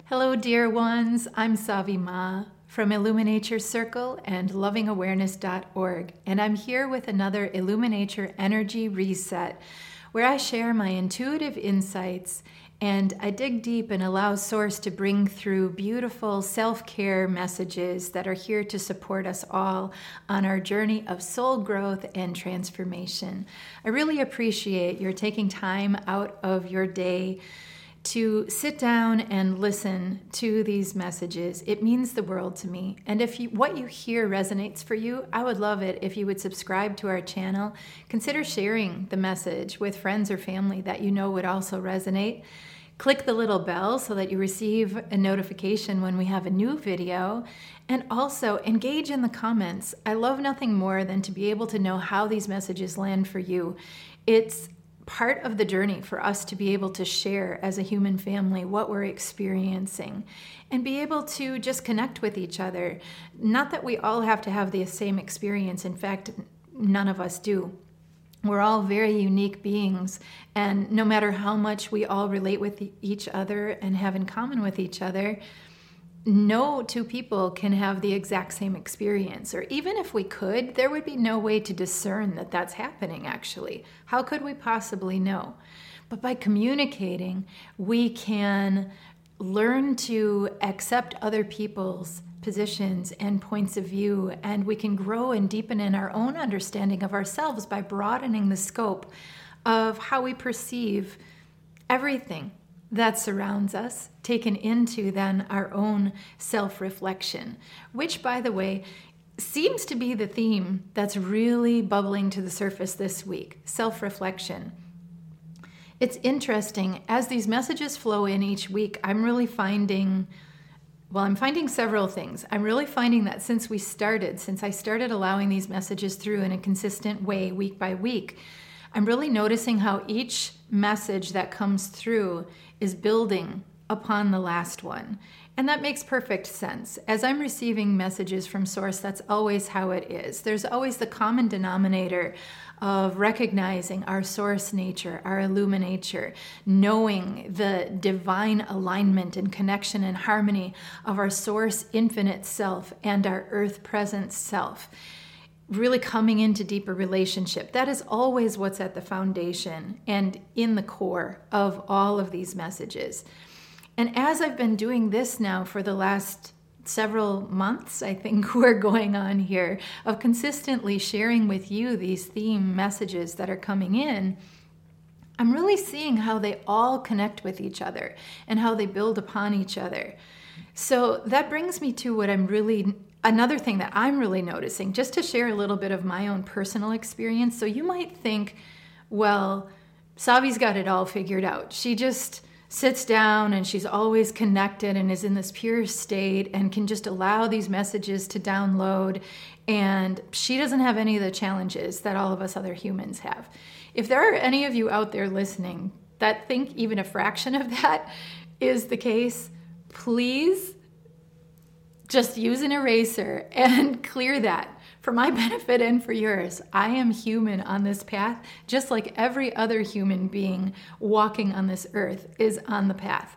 Hello, dear ones. I'm Savi Ma from Illuminature Circle and lovingawareness.org, and I'm here with another Illuminature Energy Reset, where I share my intuitive insights and I dig deep and allow Source to bring through beautiful self-care messages that are here to support us all on our journey of soul growth and transformation. I really appreciate your taking time out of your day to sit down and listen to these messages. It means the world to me. And if what you hear resonates for you, I would love it if you would subscribe to our channel. Consider sharing the message with friends or family that you know would also resonate. Click the little bell so that you receive a notification when we have a new video. And also engage in the comments. I love nothing more than to be able to know how these messages land for you. It's part of the journey for us to be able to share as a human family what we're experiencing and be able to just connect with each other. Not that we all have to have the same experience. In fact, none of us do. We're all very unique beings, and no matter how much we all relate with each other and have in common with each other, no two people can have the exact same experience. Or even if we could, there would be no way to discern that that's happening, actually. How could we possibly know? But by communicating, we can learn to accept other people's positions and points of view, and we can grow and deepen in our own understanding of ourselves by broadening the scope of how we perceive everything that surrounds us, taken into then our own self-reflection, which, by the way, seems to be the theme that's really bubbling to the surface this week, self-reflection. It's interesting, as these messages flow in each week, I'm finding several things. I'm really finding that since I started allowing these messages through in a consistent way, week by week, I'm really noticing how each message that comes through is building upon the last one. And that makes perfect sense. As I'm receiving messages from Source, that's always how it is. There's always the common denominator of recognizing our source nature, our illuminature, knowing the divine alignment and connection and harmony of our source infinite self and our earth present self. Really coming into deeper relationship. That is always what's at the foundation and in the core of all of these messages. And as I've been doing this now for the last several months, I think we're going on here, of consistently sharing with you these theme messages that are coming in, I'm really seeing how they all connect with each other and how they build upon each other. So that brings me to another thing that I'm really noticing, just to share a little bit of my own personal experience. So you might think, well, Savi's got it all figured out. She just sits down and she's always connected and is in this pure state and can just allow these messages to download. And she doesn't have any of the challenges that all of us other humans have. If there are any of you out there listening that think even a fraction of that is the case, please just use an eraser and clear that for my benefit and for yours. I am human on this path, just like every other human being walking on this earth is on the path.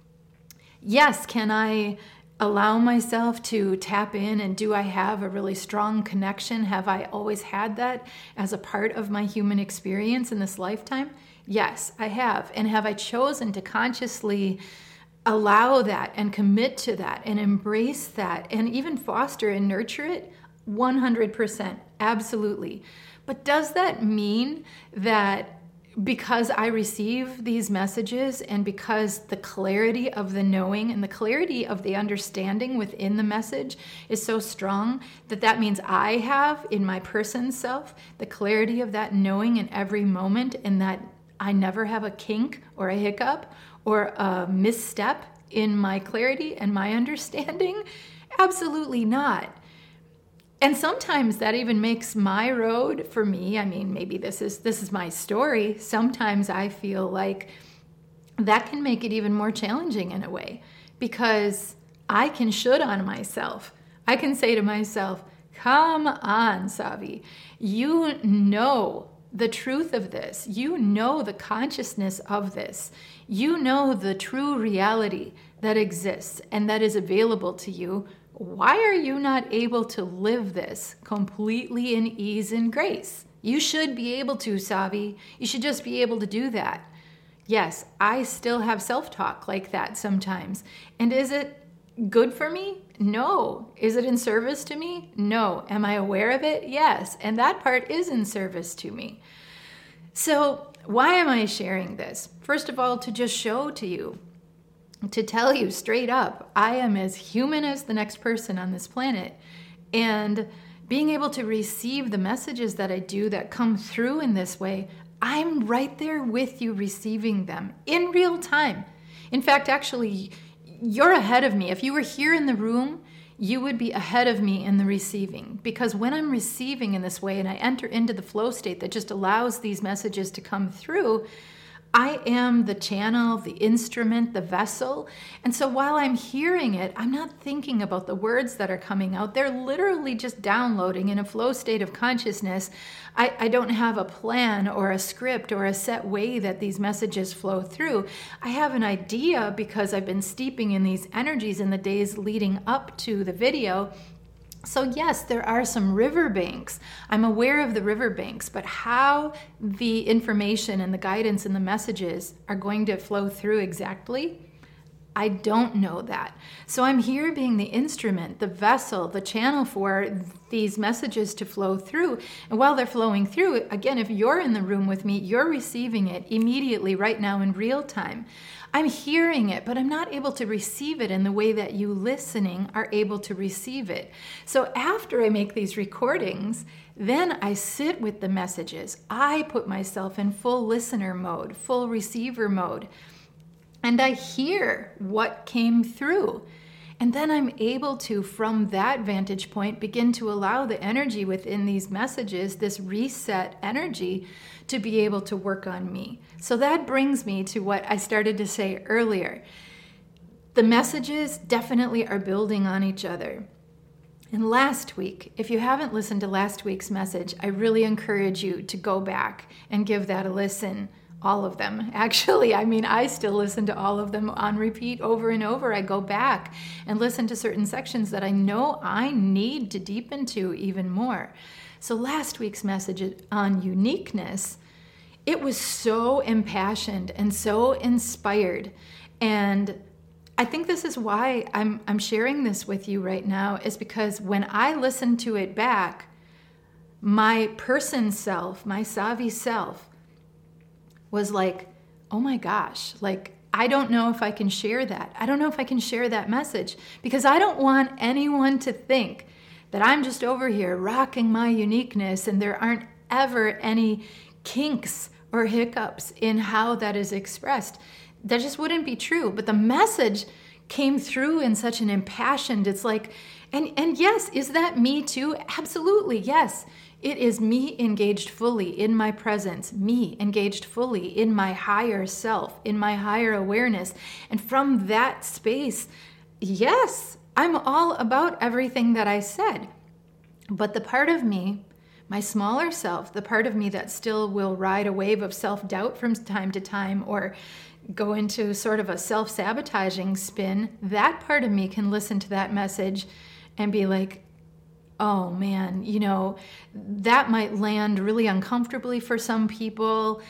Yes, can I allow myself to tap in, and do I have a really strong connection? Have I always had that as a part of my human experience in this lifetime? Yes, I have. And have I chosen to consciously allow that and commit to that and embrace that and even foster and nurture it? 100%, absolutely. But does that mean that because I receive these messages and because the clarity of the knowing and the clarity of the understanding within the message is so strong that means I have in my person self the clarity of that knowing in every moment, and that I never have a kink or a hiccup or a misstep in my clarity and my understanding? Absolutely not. And sometimes that even makes my road, for me, I mean, maybe this is my story. Sometimes I feel like that can make it even more challenging in a way, because I can should on myself. I can say to myself, come on, Savi, you know the truth of this. You know the consciousness of this. You know the true reality that exists and that is available to you, why are you not able to live this completely in ease and grace? You should be able to, Savi. You should just be able to do that. Yes, I still have self-talk like that sometimes. And is it good for me? No. Is it in service to me? No. Am I aware of it? Yes. And that part is in service to me. So why am I sharing this? First of all, to just show to you, to tell you straight up, I am as human as the next person on this planet. And being able to receive the messages that I do that come through in this way, I'm right there with you receiving them in real time. In fact, actually, you're ahead of me. If you were here in the room, you would be ahead of me in the receiving. Because when I'm receiving in this way and I enter into the flow state that just allows these messages to come through, I am the channel, the instrument, the vessel. And so while I'm hearing it, I'm not thinking about the words that are coming out. They're literally just downloading in a flow state of consciousness. I don't have a plan or a script or a set way that these messages flow through. I have an idea because I've been steeping in these energies in the days leading up to the video. So yes, there are some riverbanks. I'm aware of the riverbanks, but how the information and the guidance and the messages are going to flow through exactly, I don't know that. So I'm here being the instrument, the vessel, the channel for these messages to flow through. And while they're flowing through, again, if you're in the room with me, you're receiving it immediately right now in real time. I'm hearing it, but I'm not able to receive it in the way that you listening are able to receive it. So after I make these recordings, then I sit with the messages. I put myself in full listener mode, full receiver mode, and I hear what came through. And then I'm able to, from that vantage point, begin to allow the energy within these messages, this reset energy, to be able to work on me. So that brings me to what I started to say earlier. The messages definitely are building on each other. And last week, if you haven't listened to last week's message, I really encourage you to go back and give that a listen. All of them. Actually, I still listen to all of them on repeat over and over. I go back and listen to certain sections that I know I need to deep into even more. So last week's message on uniqueness, it was so impassioned and so inspired. And I think this is why I'm sharing this with you right now, is because when I listened to it back, my person self, my Savi self, was like, oh my gosh, like, I don't know if I can share that. I don't know if I can share that message, because I don't want anyone to think that I'm just over here rocking my uniqueness and there aren't ever any kinks or hiccups in how that is expressed. That just wouldn't be true. But the message came through in such an impassioned, it's like, and yes, is that me too? Absolutely, yes. It is me engaged fully in my presence, me engaged fully in my higher self, in my higher awareness. And from that space, yes, I'm all about everything that I said. But the part of me, my smaller self, the part of me that still will ride a wave of self-doubt from time to time or go into sort of a self-sabotaging spin, that part of me can listen to that message and be like, oh man, that might land really uncomfortably for some people.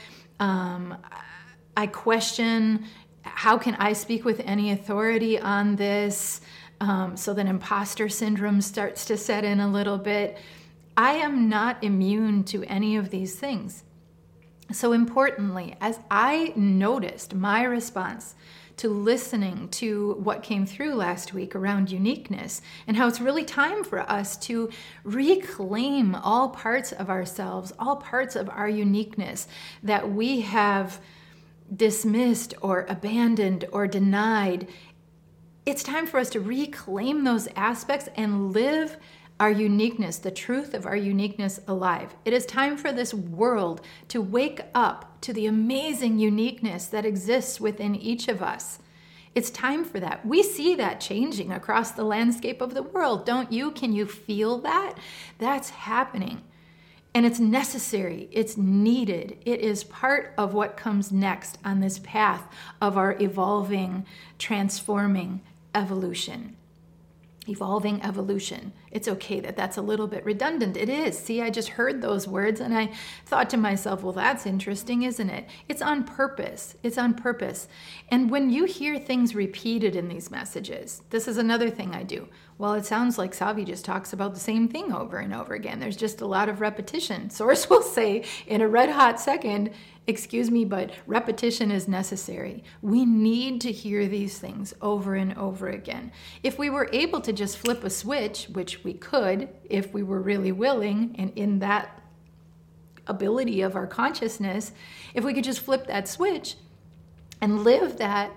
I question, how can I speak with any authority on this? So then imposter syndrome starts to set in a little bit. I am not immune to any of these things. So importantly, as I noticed my response to listening to what came through last week around uniqueness and how it's really time for us to reclaim all parts of ourselves, all parts of our uniqueness that we have dismissed or abandoned or denied. It's time for us to reclaim those aspects and live our uniqueness, the truth of our uniqueness alive. It is time for this world to wake up to the amazing uniqueness that exists within each of us. It's time for that. We see that changing across the landscape of the world, don't you? Can you feel that? That's happening. And it's necessary, it's needed, it is part of what comes next on this path of our evolving, transforming evolution. Evolving evolution. It's okay that that's a little bit redundant. It is. See, I just heard those words and I thought to myself, well, that's interesting, isn't it? It's on purpose. It's on purpose. And when you hear things repeated in these messages, this is another thing I do. Well, it sounds like Savi just talks about the same thing over and over again. There's just a lot of repetition. Source will say in a red hot second, excuse me, but repetition is necessary. We need to hear these things over and over again. If we were able to just flip a switch, which we could if we were really willing and in that ability of our consciousness, if we could just flip that switch and live that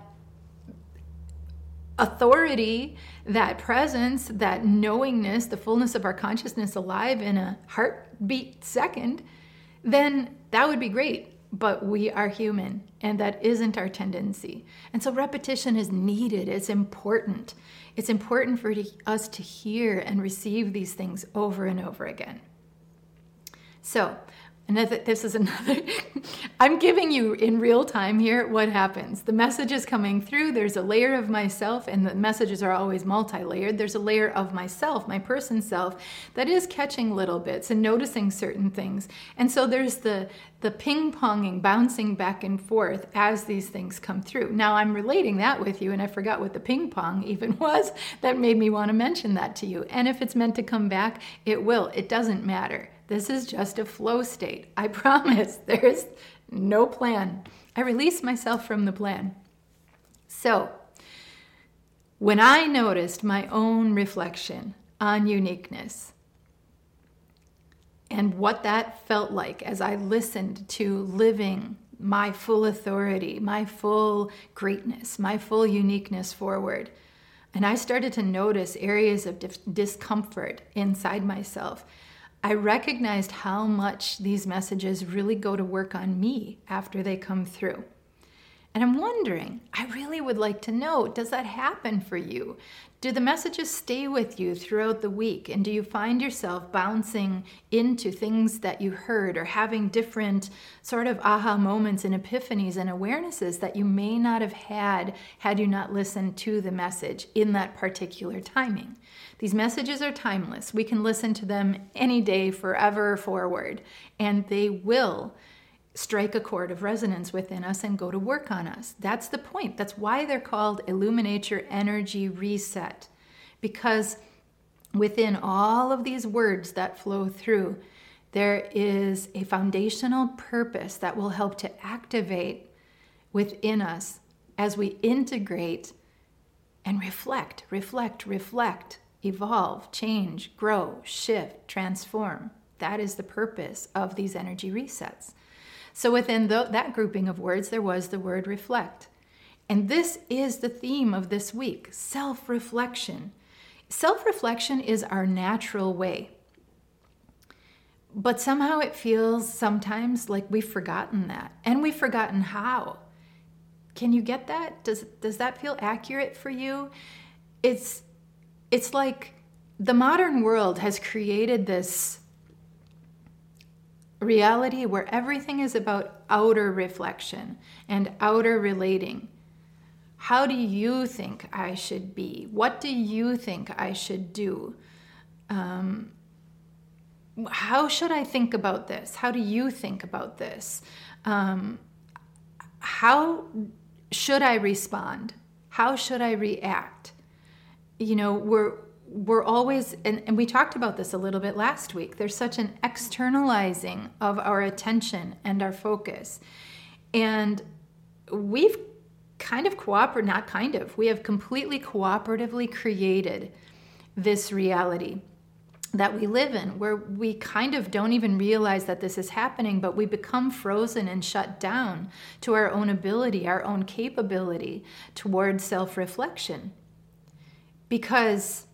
authority, that presence, that knowingness, the fullness of our consciousness alive in a heartbeat second, then that would be great. But we are human, and that isn't our tendency. And so repetition is needed. It's important. It's important for us to hear and receive these things over and over again. So, this is another, I'm giving you in real time here what happens. The message is coming through. There's a layer of myself, and the messages are always multi-layered. There's a layer of myself, my person self, that is catching little bits and noticing certain things. And so there's the ping-ponging, bouncing back and forth as these things come through. Now I'm relating that with you, and I forgot what the ping-pong even was. That made me want to mention that to you. And if it's meant to come back, it will. It doesn't matter. This is just a flow state. I promise. There's no plan. I release myself from the plan. So, when I noticed my own reflection on uniqueness and what that felt like as I listened to living my full authority, my full greatness, my full uniqueness forward, and I started to notice areas of discomfort inside myself, I recognized how much these messages really go to work on me after they come through. And I'm wondering, I really would like to know, does that happen for you? Do the messages stay with you throughout the week? And do you find yourself bouncing into things that you heard or having different sort of aha moments and epiphanies and awarenesses that you may not have had you not listened to the message in that particular timing? These messages are timeless. We can listen to them any day, forever forward, and they will strike a chord of resonance within us and go to work on us. That's the point. That's why they're called Illuminate Your Energy Reset. Because within all of these words that flow through, there is a foundational purpose that will help to activate within us as we integrate and reflect, evolve, change, grow, shift, transform. That is the purpose of these energy resets. So within that grouping of words, there was the word reflect. And this is the theme of this week, self-reflection. Self-reflection is our natural way. But somehow it feels sometimes like we've forgotten that. And we've forgotten how. Can you get that? Does that feel accurate for you? It's like the modern world has created this reality where everything is about outer reflection and outer relating. How do you think I should be? What do you think I should do? How should I think about this? How do you think about this? How should I respond? How should I react? You know, we're always, and we talked about this a little bit last week, there's such an externalizing of our attention and our focus. And we've we have completely cooperatively created this reality that we live in, where we kind of don't even realize that this is happening, but we become frozen and shut down to our own ability, our own capability towards self-reflection. Because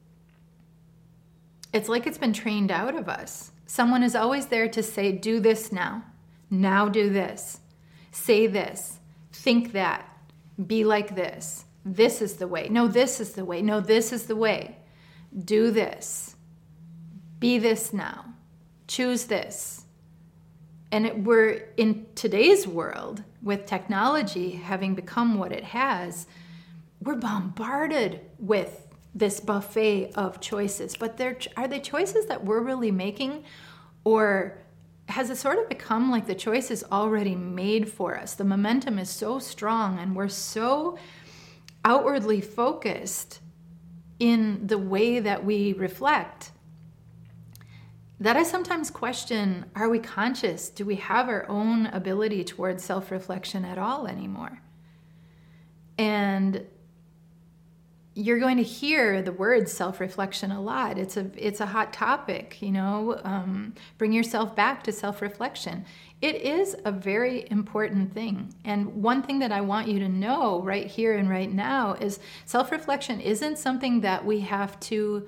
it's like it's been trained out of us. Someone is always there to say, do this now. Now do this. Say this. Think that. Be like this. This is the way. No, this is the way. No, this is the way. Do this. Be this now. choose this. And we're in today's world, with technology having become what it has, we're bombarded with this buffet of choices. But are they choices that we're really making? Or has it sort of become like the choice is already made for us? The momentum is so strong and we're so outwardly focused in the way that we reflect that I sometimes question, are we conscious? Do we have our own ability towards self-reflection at all anymore? And you're going to hear the word self-reflection a lot. It's a hot topic, bring yourself back to self-reflection. It is a very important thing. And one thing that I want you to know right here and right now is self-reflection isn't something that we have to,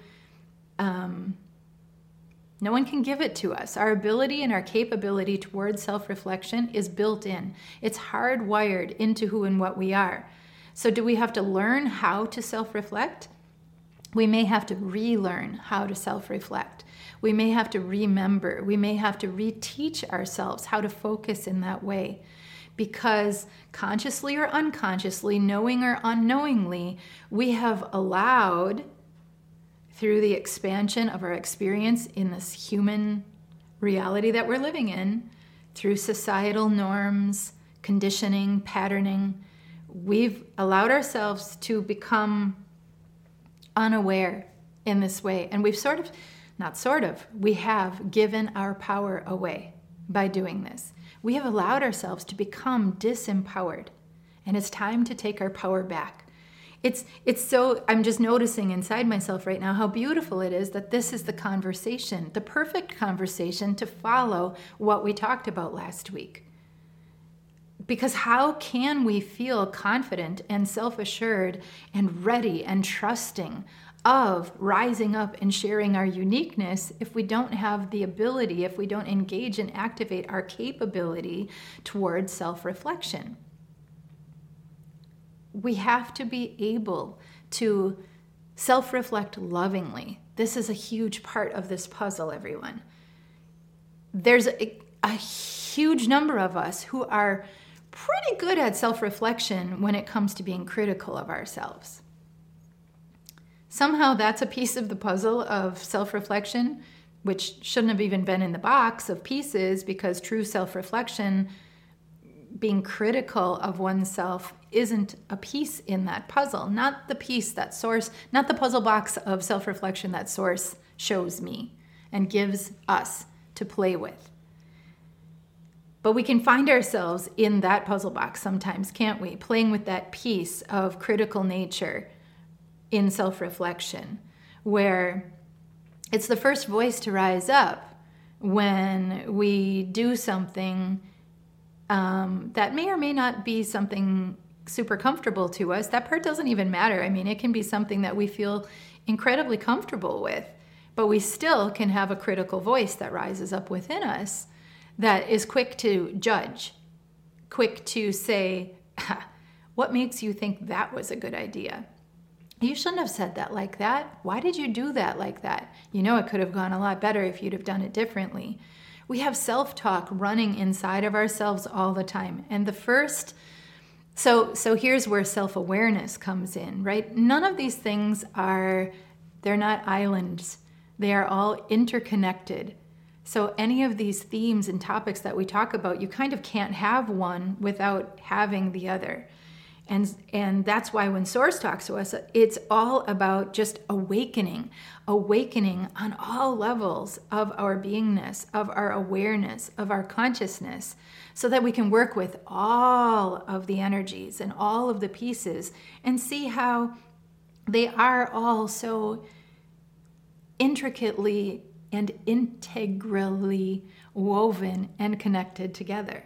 no one can give it to us. Our ability and our capability towards self-reflection is built in. It's hardwired into who and what we are. So do we have to learn how to self-reflect? We may have to relearn how to self-reflect. We may have to remember. We may have to reteach ourselves how to focus in that way. Because consciously or unconsciously, knowing or unknowingly, we have allowed, through the expansion of our experience in this human reality that we're living in, through societal norms, conditioning, patterning, we've allowed ourselves to become unaware in this way. And we've we have given our power away by doing this. We have allowed ourselves to become disempowered. And it's time to take our power back. I'm just noticing inside myself right now how beautiful it is that this is the conversation, the perfect conversation to follow what we talked about last week. Because how can we feel confident and self-assured and ready and trusting of rising up and sharing our uniqueness if we don't have the ability, if we don't engage and activate our capability towards self-reflection? We have to be able to self-reflect lovingly. This is a huge part of this puzzle, everyone. There's a huge number of us who are pretty good at self-reflection when it comes to being critical of ourselves. Somehow that's a piece of the puzzle of self-reflection, which shouldn't have even been in the box of pieces, because true self-reflection, being critical of oneself, isn't a piece in that puzzle. Not the piece that Source, not the puzzle box of self-reflection that Source shows me and gives us to play with. But we can find ourselves in that puzzle box sometimes, can't we? Playing with that piece of critical nature in self-reflection, where it's the first voice to rise up when we do something that may or may not be something super comfortable to us. That part doesn't even matter. I mean, it can be something that we feel incredibly comfortable with, but we still can have a critical voice that rises up within us that is quick to judge, quick to say, what makes you think that was a good idea? You shouldn't have said that like that. Why did you do that like that? You know it could have gone a lot better if you'd have done it differently. We have self-talk running inside of ourselves all the time. And so here's where self-awareness comes in, right? None of these things they're not islands. They are all interconnected. So any of these themes and topics that we talk about, you kind of can't have one without having the other. And that's why when Source talks to us, it's all about just awakening on all levels of our beingness, of our awareness, of our consciousness, so that we can work with all of the energies and all of the pieces and see how they are all so intricately and integrally woven and connected together.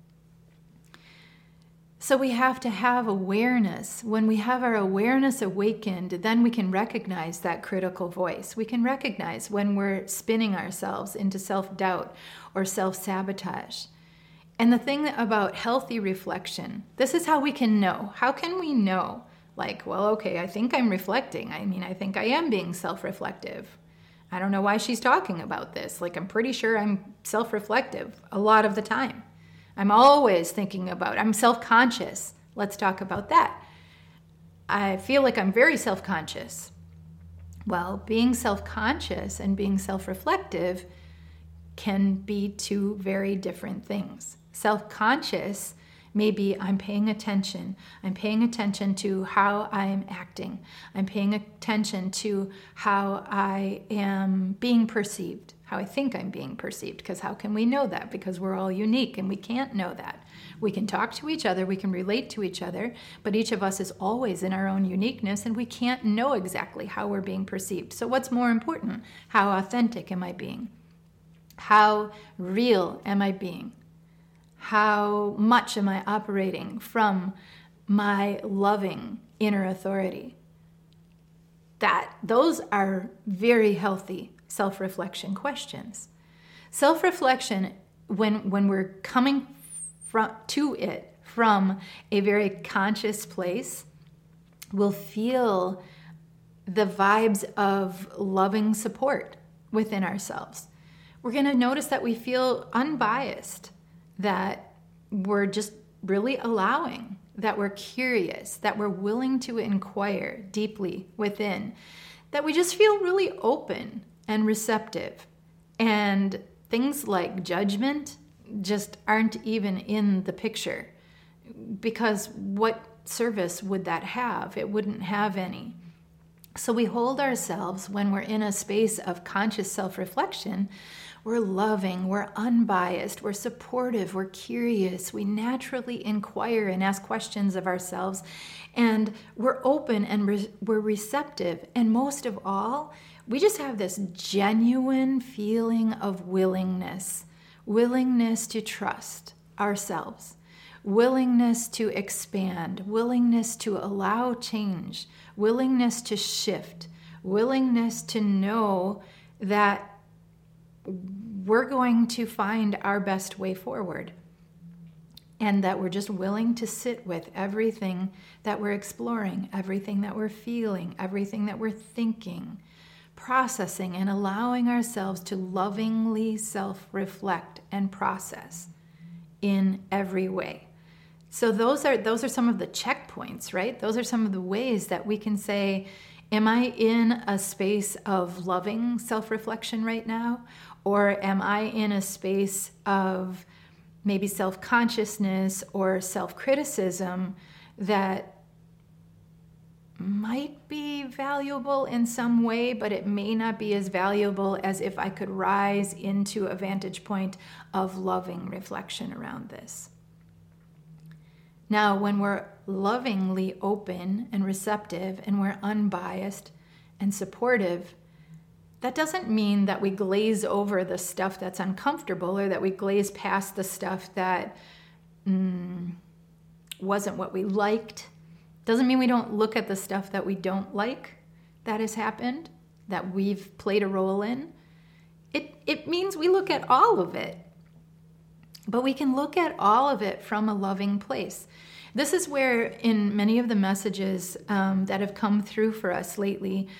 So we have to have awareness. When we have our awareness awakened, then we can recognize that critical voice. We can recognize when we're spinning ourselves into self-doubt or self-sabotage. And the thing about healthy reflection, this is how we can know. How can we know? Like, well, okay, I think I'm reflecting. I mean, I think I am being self-reflective. I don't know why she's talking about this. Like, I'm pretty sure I'm self-reflective a lot of the time. I'm always thinking about, I'm self-conscious. Let's talk about that. I feel like I'm very self-conscious. Well, being self-conscious and being self-reflective can be two very different things. Self-conscious, maybe I'm paying attention. I'm paying attention to how I am acting. I'm paying attention to how I am being perceived, how I think I'm being perceived. Because how can we know that? Because we're all unique and we can't know that. We can talk to each other, we can relate to each other, but each of us is always in our own uniqueness and we can't know exactly how we're being perceived. So what's more important? How authentic am I being? How real am I being? How much am I operating from my loving inner authority? Those are very healthy self-reflection questions. Self-reflection, when we're coming to it from a very conscious place, will feel the vibes of loving support within ourselves. We're going to notice that we feel unbiased, that we're just really allowing, that we're curious, that we're willing to inquire deeply within, that we just feel really open and receptive. And things like judgment just aren't even in the picture, because what service would that have? It wouldn't have any. So we hold ourselves when we're in a space of conscious self-reflection. We're loving, we're unbiased, we're supportive, we're curious, we naturally inquire and ask questions of ourselves, and we're open and we're receptive. And most of all, we just have this genuine feeling of willingness to trust ourselves, willingness to expand, willingness to allow change, willingness to shift, willingness to know that we're going to find our best way forward, and that we're just willing to sit with everything that we're exploring, everything that we're feeling, everything that we're thinking, processing, and allowing ourselves to lovingly self-reflect and process in every way. So those are some of the checkpoints, right? Those are some of the ways that we can say, am I in a space of loving self-reflection right now? Or am I in a space of maybe self-consciousness or self-criticism that might be valuable in some way, but it may not be as valuable as if I could rise into a vantage point of loving reflection around this. Now, when we're lovingly open and receptive and we're unbiased and supportive, that doesn't mean that we glaze over the stuff that's uncomfortable or that we glaze past the stuff that wasn't what we liked. Doesn't mean we don't look at the stuff that we don't like that has happened, that we've played a role in. It means we look at all of it. But we can look at all of it from a loving place. This is where, in many of the messages that have come through for us lately,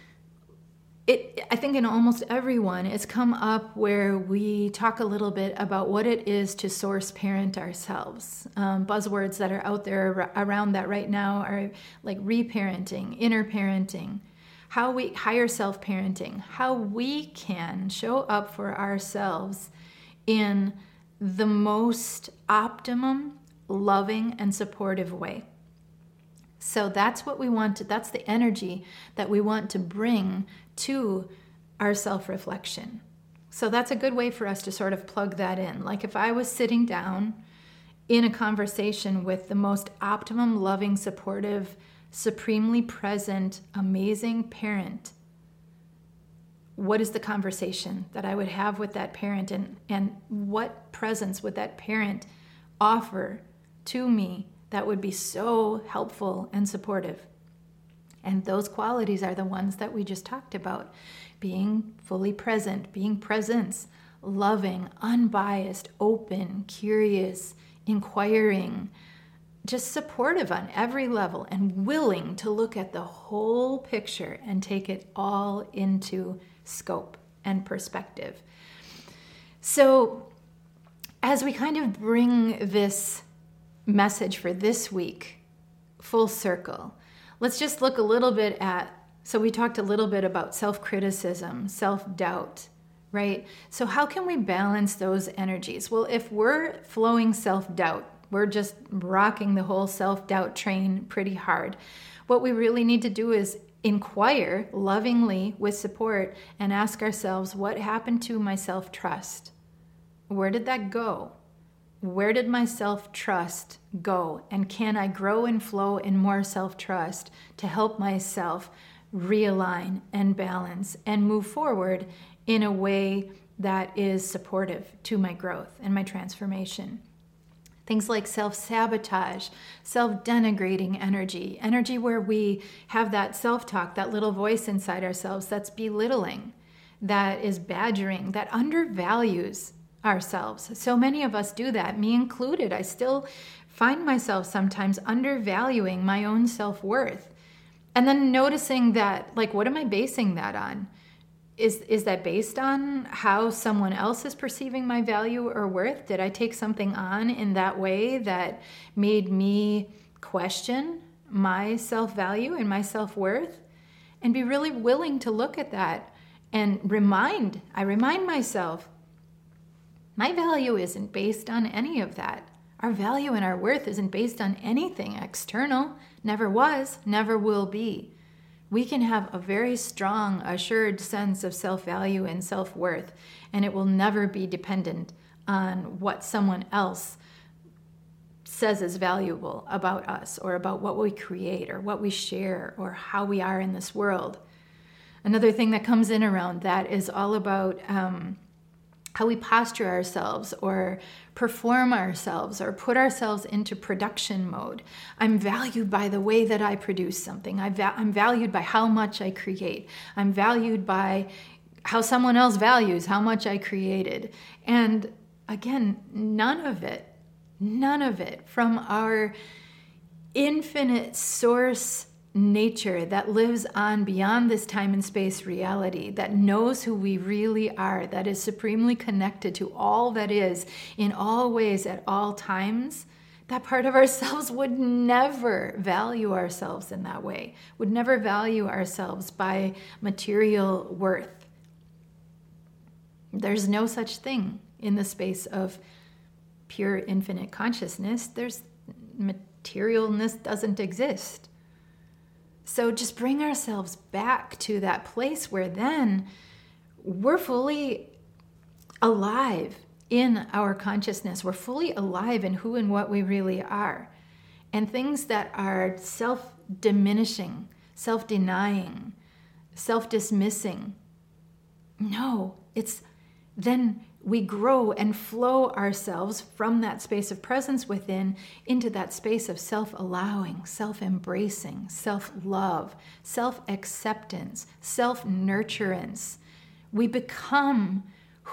I think in almost everyone, it's come up where we talk a little bit about what it is to source parent ourselves. Buzzwords that are out there around that right now are like reparenting, inner parenting, higher self-parenting, how we can show up for ourselves in the most optimum, loving, and supportive way. So that's what we want that's the energy that we want to bring to our self-reflection. So that's a good way for us to sort of plug that in. Like if I was sitting down in a conversation with the most optimum, loving, supportive, supremely present, amazing parent, what is the conversation that I would have with that parent, and what presence would that parent offer to me that would be so helpful and supportive? And those qualities are the ones that we just talked about. Being fully present, being presence, loving, unbiased, open, curious, inquiring, just supportive on every level, and willing to look at the whole picture and take it all into scope and perspective. So as we kind of bring this message for this week full circle, let's just look a little bit at, so we talked a little bit about self-criticism, self-doubt, right? So how can we balance those energies? Well, if we're flowing self-doubt, we're just rocking the whole self-doubt train pretty hard. What we really need to do is inquire lovingly with support and ask ourselves, what happened to my self-trust? Where did that go? Where did my self-trust go? And can I grow and flow in more self-trust to help myself realign and balance and move forward in a way that is supportive to my growth and my transformation? Things like self-sabotage, self-denigrating energy where we have that self-talk, that little voice inside ourselves that's belittling, that is badgering, that undervalues ourselves. So many of us do that, me included. I still find myself sometimes undervaluing my own self-worth. And then noticing that, like, what am I basing that on? Is that based on how someone else is perceiving my value or worth? Did I take something on in that way that made me question my self-value and my self-worth? And be really willing to look at that and I remind myself, my value isn't based on any of that. Our value and our worth isn't based on anything external. Never was, never will be. We can have a very strong, assured sense of self-value and self-worth, and it will never be dependent on what someone else says is valuable about us or about what we create or what we share or how we are in this world. Another thing that comes in around that is all about how we posture ourselves or perform ourselves or put ourselves into production mode. I'm valued by the way that I produce something. I'm valued by how much I create. I'm valued by how someone else values how much I created. And again, none of it from our infinite source nature that lives on beyond this time and space reality, that knows who we really are, that is supremely connected to all that is in all ways at all times, that part of ourselves would never value ourselves in that way, would never value ourselves by material worth. There's no such thing in the space of pure infinite consciousness. Materialness doesn't exist. So just bring ourselves back to that place where then we're fully alive in our consciousness. We're fully alive in who and what we really are. And things that are self-diminishing, self-denying, self-dismissing, no, it's then we grow and flow ourselves from that space of presence within into that space of self-allowing, self-embracing, self-love, self-acceptance, self-nurturance. We become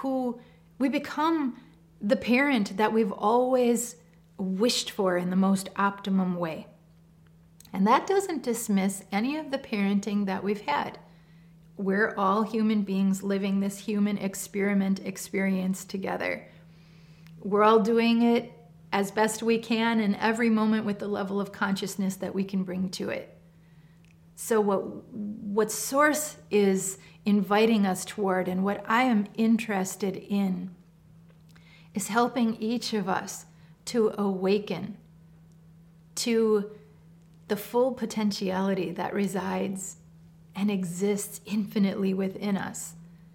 the parent that we've always wished for in the most optimum way. And that doesn't dismiss any of the parenting that we've had. We're all human beings living this human experiment experience together. We're all doing it as best we can in every moment with the level of consciousness that we can bring to it. So what Source is inviting us toward, and what I am interested in, is helping each of us to awaken to the full potentiality that resides and exists infinitely within us.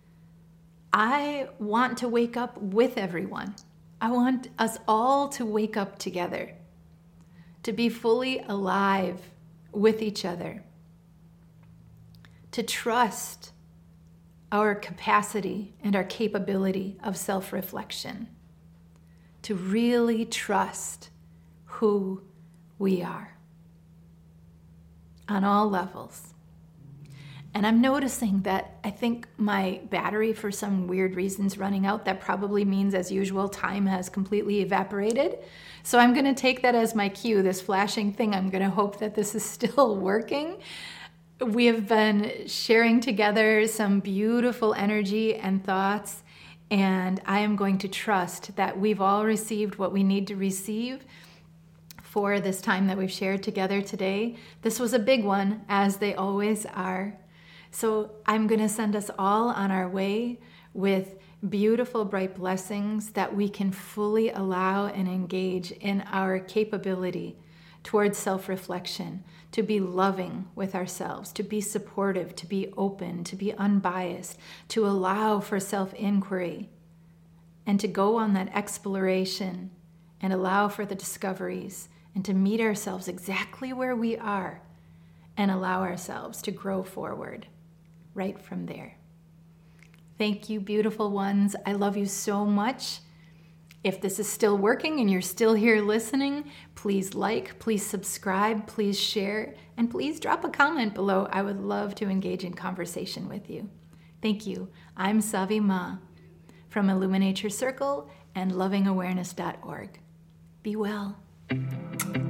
I want to wake up with everyone. I want us all to wake up together, to be fully alive with each other, to trust our capacity and our capability of self-reflection, to really trust who we are on all levels. And I'm noticing that I think my battery, for some weird reasons, running out. That probably means, as usual, time has completely evaporated. So I'm going to take that as my cue, this flashing thing. I'm going to hope that this is still working. We have been sharing together some beautiful energy and thoughts, and I am going to trust that we've all received what we need to receive for this time that we've shared together today. This was a big one, as they always are. So I'm going to send us all on our way with beautiful, bright blessings that we can fully allow and engage in our capability towards self-reflection, to be loving with ourselves, to be supportive, to be open, to be unbiased, to allow for self-inquiry, and to go on that exploration and allow for the discoveries, and to meet ourselves exactly where we are and allow ourselves to grow forward right from there. Thank you, beautiful ones. I love you so much. If this is still working and you're still here listening, please like, please subscribe, please share, and please drop a comment below. I would love to engage in conversation with you. Thank you. I'm Savi Ma from Illuminate Your Circle and lovingawareness.org. Be well.